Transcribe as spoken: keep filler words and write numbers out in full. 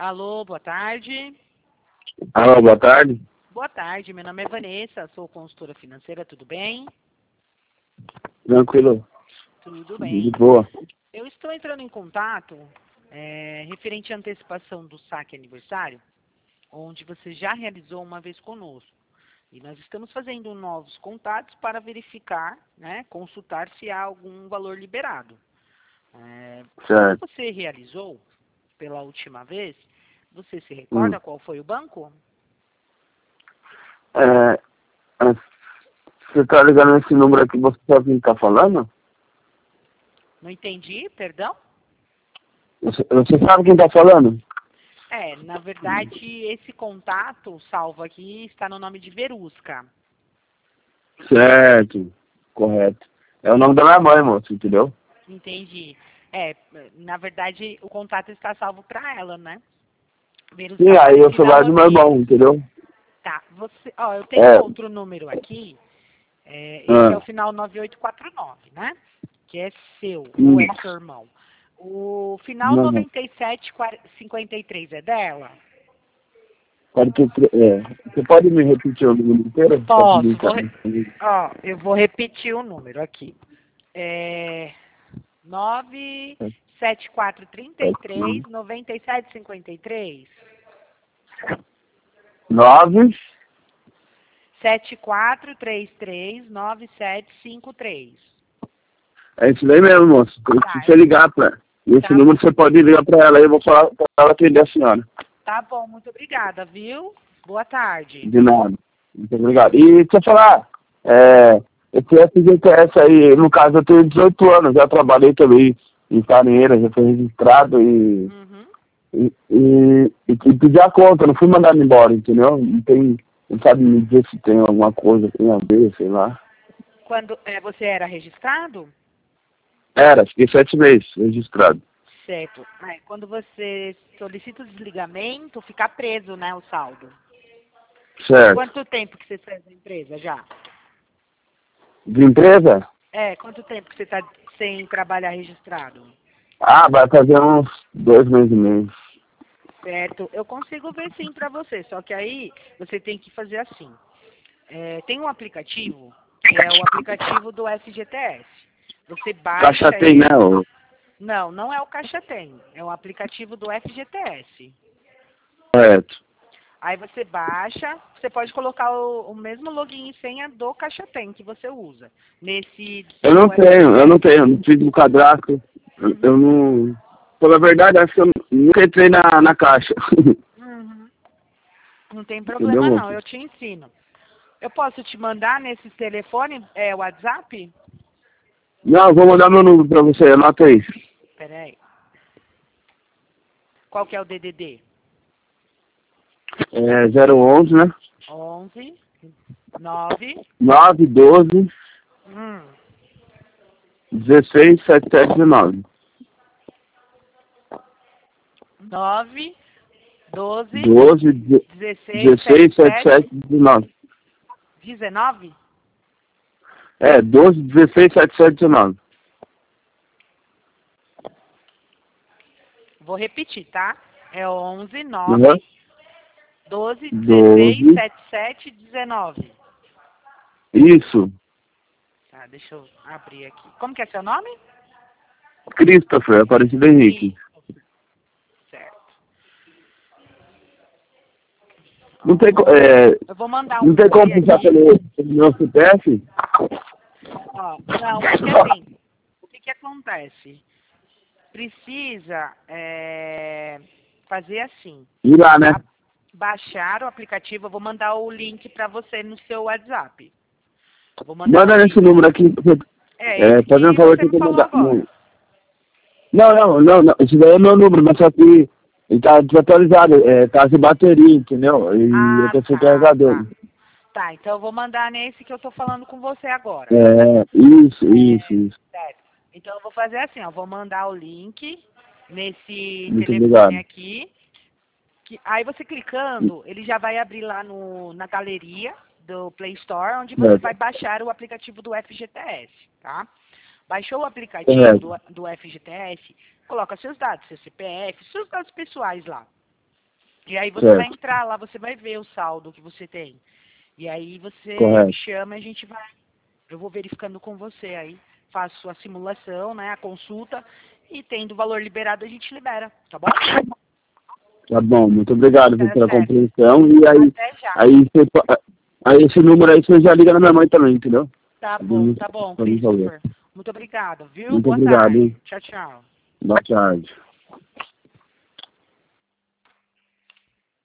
Alô, boa tarde. Alô, boa tarde. Boa tarde, meu nome é Vanessa, sou consultora financeira, tudo bem? Tranquilo. Tudo De bem. boa. Eu estou entrando em contato é, referente à antecipação do saque aniversário, onde você já realizou uma vez conosco. E nós estamos fazendo novos contatos para verificar, né, consultar se há algum valor liberado. É, quando Certo. você realizou pela última vez, você se Hum. recorda qual foi o banco? É, é, você tá ligando nesse número aqui, você sabe quem tá falando? Não entendi, perdão? Você, você sabe quem tá falando? É, na verdade, esse contato salvo aqui está no nome de Verusca. Certo. Correto. É o nome da minha mãe, moço, entendeu? Entendi. É, na verdade, o contato está salvo para ela, né? Verusca Sim, aí eu sou Aparecida lá do meu Rodrigues. irmão, entendeu? Tá, você, ó, eu tenho É. outro número aqui. É, esse é o Ah, final nove oito quatro nove, né? Que é seu, hum, ou é do seu irmão. O final não, não. noventa e sete cinquenta e três é dela? quarenta e três, é. Você pode me repetir o número inteiro? Pra Posso, poder vou, ficar re- comigo? ó, eu vou repetir o número aqui. É nove sete quatro três três nove sete cinco três. Nove. sete quatro três três nove sete cinco três. É isso aí mesmo, moço. Se Tá, você ligar pra esse tá, número, você pode ligar pra ela aí, eu vou falar pra ela atender a senhora. tá bom, muito obrigada, viu? Boa tarde. De nada. Muito obrigado. E deixa eu falar, é, esse F G T S aí, no caso eu tenho dezoito anos, já trabalhei também em Carinheira, já fui registrado e, Uhum. e, e, e pedi a conta, não fui mandado embora, entendeu? Não tem, não sabe me dizer se tem alguma coisa, tem a ver, sei lá. Quando é, você era registrado? Era, fiquei sete meses registrado. Certo. É, quando você solicita o desligamento, fica preso, né, o saldo. Certo. Quanto tempo que você fez na empresa já? De empresa? É, quanto tempo que você está sem trabalhar registrado? Ah, vai fazer uns dois meses e meio. Certo. Eu consigo ver sim para você, só que aí você tem que fazer assim. É, tem um aplicativo, que é o aplicativo do F G T S. Você Caixa baixa tem, né? ele. ô? Não, não é o Caixa Tem, é o aplicativo do F G T S. Correto. Aí você baixa, você pode colocar o, o mesmo login e senha do Caixa Tem que você usa. Nesse Eu não do tenho, eu não F G T S. tenho, não fiz o cadastro. Eu, eu Uhum, não. Pela verdade, acho que eu nunca entrei na, na caixa. uhum. Não tem Entendeu, problema não, moço? eu te ensino. Eu posso te mandar nesse telefone, é, WhatsApp? Não, eu vou mandar meu número pra você, anota aí. Pera aí. Qual que é o D D D? É zero onze, né? onze, nove, nove doze hum, dezesseis setenta e sete dezenove. nove, doze, doze dezesseis, dezesseis setenta e sete setenta e sete, dezenove. dezenove? É, doze dezesseis setenta e sete dezenove. Vou repetir, tá? É onze, Uhum. nove, doze, dezesseis, doze. setenta e sete, dezenove. Isso. Tá, deixa eu abrir aqui. Como que é seu nome? Christopher, Aparecido Henrique. Isso, certo. Não Ó, tem, co- vou- é, eu vou mandar não um tem como oi puxar aqui. pelo, pelo meu C P F? Ó, não, porque assim, o que que acontece? Precisa é, fazer assim, Ir lá, né? tá? Baixar o aplicativo, eu vou mandar o link para você no seu WhatsApp. Eu vou mandar o Manda nesse link. número aqui. É É, esse fazendo um que favor você aqui me que eu falou mandar. agora. Não, não, não, não. Esse daí é meu número, mas só que ele tá desatualizado. É, tá sem bateria, entendeu? E eu Ah, tô sem tá, carregador. tá. Tá, então eu vou mandar nesse que eu tô falando com você agora. É, isso, isso, isso. Certo. Então eu vou fazer assim, ó, vou mandar o link nesse Muito telefone obrigado. aqui. Que, aí você clicando, ele já vai abrir lá no, na galeria do Play Store, onde você vai Certo. baixar o aplicativo do F G T S, tá? Baixou o aplicativo Correto. do, do F G T S, coloca seus dados, seu C P F, seus dados pessoais lá. E aí você Certo. vai entrar lá, você vai ver o saldo que você tem. E aí você Correto. me chama e a gente vai, eu vou verificando com você aí, faço a simulação, né, a consulta, e tendo o valor liberado a gente libera, tá bom? Tá bom, muito obrigado Tá pela certo. compreensão. E aí, Até já. aí, você, aí esse número aí você já liga na minha mãe também, entendeu? Tá bom, tá bom, Por favor. Christopher. Muito obrigada, viu? Muito Boa obrigado, tarde. hein? Tchau, tchau. Boa tarde.